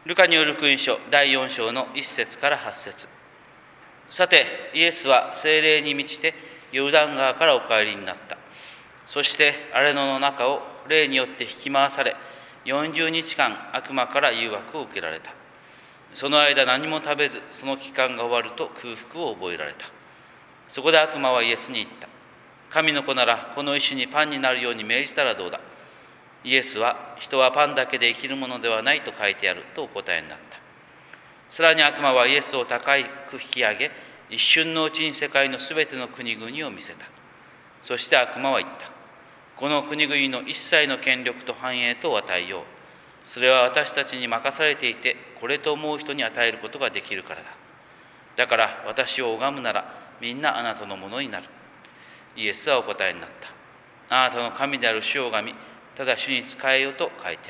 ルカによる福音書第4章の1節から8節。さて、イエスは聖霊に満ちてヨルダン川からお帰りになった。そして荒れ野の中を霊によって引き回され、40日間悪魔から誘惑を受けられた。その間何も食べず、その期間が終わると空腹を覚えられた。そこで悪魔はイエスに言った。神の子ならこの石にパンになるように命じたらどうだ。イエスは、人はパンだけで生きるものではないと書いてあるとお答えになった。さらに悪魔はイエスを高く引き上げ、一瞬のうちに世界のすべての国々を見せた。そして悪魔は言った。この国々の一切の権力と繁栄とを与えよう。それは私たちに任されていて、これと思う人に与えることができるからだ。だから私を拝むなら、みんなあなたのものになる。イエスはお答えになった。あなたの神である主を拝み、ただ主に仕えよと書いて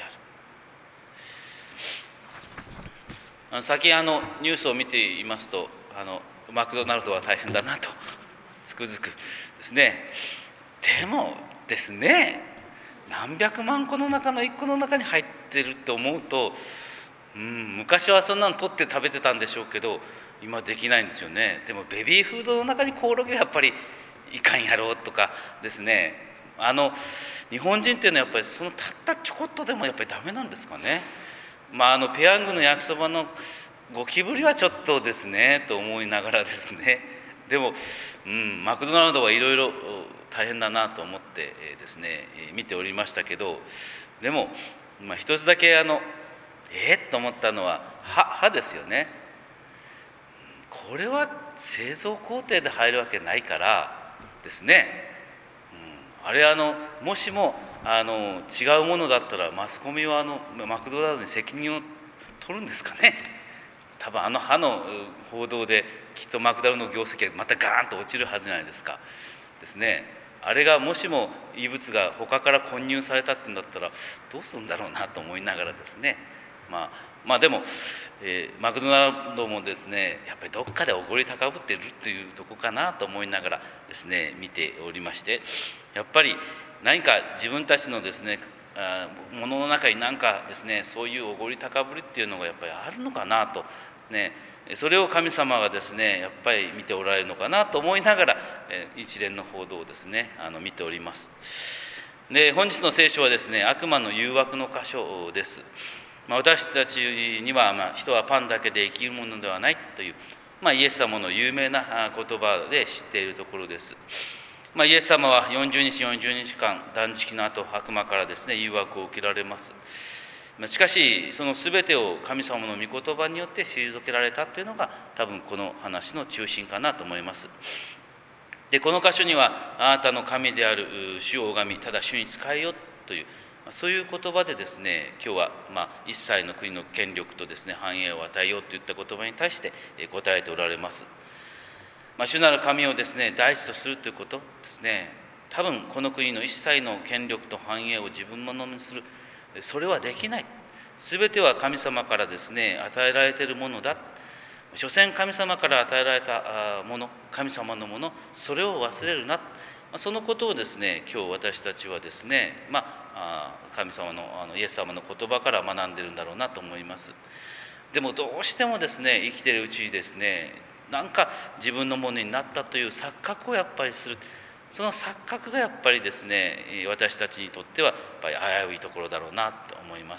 ある。先ニュースを見ていますと、マクドナルドは大変だなとつくづくですね。でもですね、何百万個の中の1個の中に入ってるって思うと、昔はそんなの取って食べてたんでしょうけど、今できないんですよね。でもベビーフードの中にコオロギはやっぱりいかんやろうとかですね。日本人っていうのはやっぱりそのたったちょこっとでもやっぱりダメなんですかね。ペヤングの焼きそばのゴキブリはちょっとですねと思いながらですね。でも、マクドナルドはいろいろ大変だなと思ってですね見ておりましたけど、でも、一つだけと思ったのは歯ですよね。これは製造工程で入るわけないからですね。あれもしも違うものだったらマスコミはマクドナルドに責任を取るんですかね。多分歯の報道できっとマクドナルドの業績がまたガーンと落ちるはずじゃないですかですね。あれがもしも異物が他から混入されたってんだったらどうするんだろうなと思いながらですね。でも、マクドナルドもですねやっぱりどっかでおごり高ぶっているというとこかなと思いながらですね見ておりまして、やっぱり何か自分たちのですねものの中に何かですねそういうおごり高ぶりっていうのがやっぱりあるのかなとですね、それを神様がですねやっぱり見ておられるのかなと思いながら一連の報道をですね見ております。で、本日の聖書はですね悪魔の誘惑の箇所です。私たちには、人はパンだけで生きるものではないという、イエス様の有名な言葉で知っているところです。イエス様は40日40日間断食の後悪魔からですね誘惑を受けられます。しかしその全てを神様の御言葉によって退けられたというのが多分この話の中心かなと思います。で、この箇所にはあなたの神である主を拝みただ主に仕えよというそういう言葉でですね今日は一切の国の権力とですね繁栄を与えようといった言葉に対して答えておられます。主なる神をですね第一とするということですね。多分この国の一切の権力と繁栄を自分のものにする、それはできない。全ては神様からですね与えられているものだ。所詮神様から与えられたもの、神様のもの、それを忘れるな。そのことをですね今日私たちはですね神様のイエス様の言葉から学んでいるんだろうなと思います。でもどうしてもですね生きているうちにですねなんか自分のものになったという錯覚をやっぱりする。その錯覚がやっぱりですね私たちにとってはやっぱり危ういところだろうなと思います。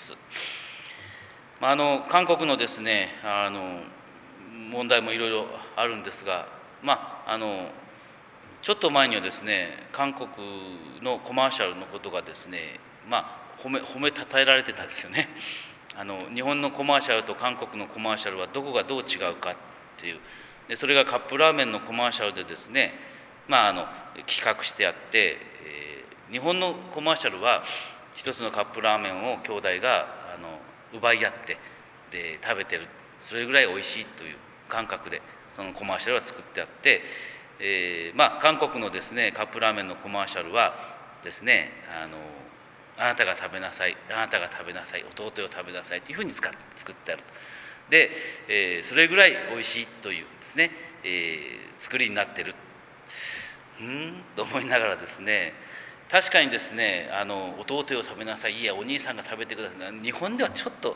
韓国のですね問題もいろいろあるんですが、ちょっと前にはですね韓国のコマーシャルのことがですね褒めたたえられてたんですよね。日本のコマーシャルと韓国のコマーシャルはどこがどう違うかっていう。でそれがカップラーメンのコマーシャルでですね企画してあって、日本のコマーシャルは一つのカップラーメンを兄弟が奪い合ってで食べてる、それぐらいおいしいという感覚でそのコマーシャルは作ってあって、韓国のですねカップラーメンのコマーシャルはですねあなたが食べなさい、あなたが食べなさい、弟よ食べなさいというふうに作ってある。で、それぐらいおいしいというですね、作りになってると思いながらですね、確かにですね弟よ食べなさい、いやお兄さんが食べてください、日本ではちょっと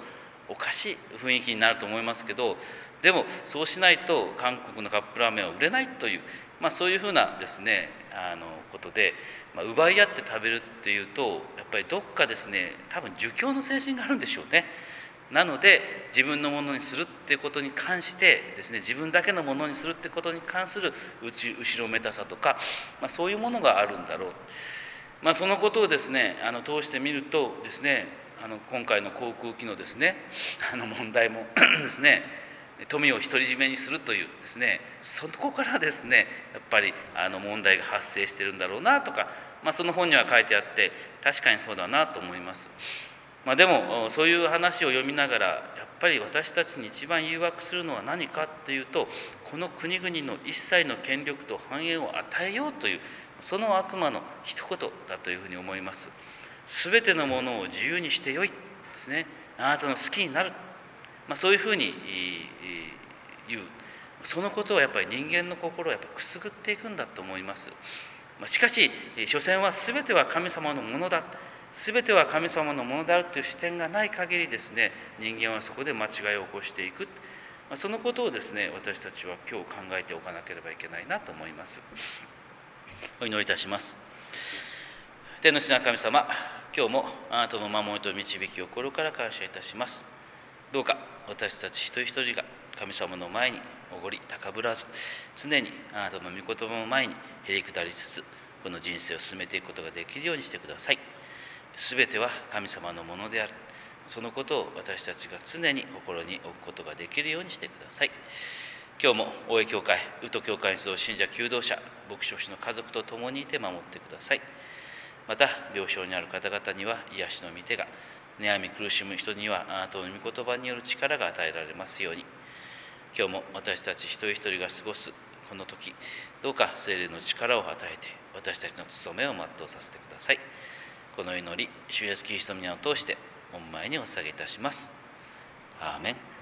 おかしい雰囲気になると思いますけど、でもそうしないと韓国のカップラーメンは売れないという、そういうふうなですねことで、奪い合って食べるっていうとやっぱりどっかですね多分儒教の精神があるんでしょうね。なので自分のものにするっていうことに関してですね、自分だけのものにするってことに関する後ろめたさとか、そういうものがあるんだろう。そのことをですね通してみるとですね、今回の航空機のですね問題もですね、富を独り占めにするというですね、そこからですねやっぱり問題が発生してるんだろうなとか、その本には書いてあって確かにそうだなと思います。でもそういう話を読みながらやっぱり私たちに一番誘惑するのは何かというと、この国々の一切の権力と繁栄を与えようというその悪魔の一言だというふうに思います。すべてのものを自由にしてよいですね、あなたの好きになる、そういうふうに言う、そのことはやっぱり人間の心をやっぱくすぐっていくんだと思います。しかし所詮は全ては神様のものだ、全ては神様のものであるという視点がない限りですね、人間はそこで間違いを起こしていく、そのことをですね私たちは今日考えておかなければいけないなと思います。お祈りいたします。天の父なる神様、今日もあなたの守りと導きを心から感謝いたします。どうか私たち一人一人が神様の前におごり高ぶらず、常にあなたの御言葉の前にへりくだりつつ、この人生を進めていくことができるようにしてください。すべては神様のものである、そのことを私たちが常に心に置くことができるようにしてください。今日も大江教会、宇都教会に集う信者求道者、牧師の家族と共にいて守ってください。また病床にある方々には癒しの御手が、悩み苦しむ人にはあなたの御言葉による力が与えられますように。今日も私たち一人一人が過ごすこの時、どうか聖霊の力を与えて私たちの務めを全うさせてください。この祈り、主イエスキリストの皆を通して御前にお捧げいたします。アーメン。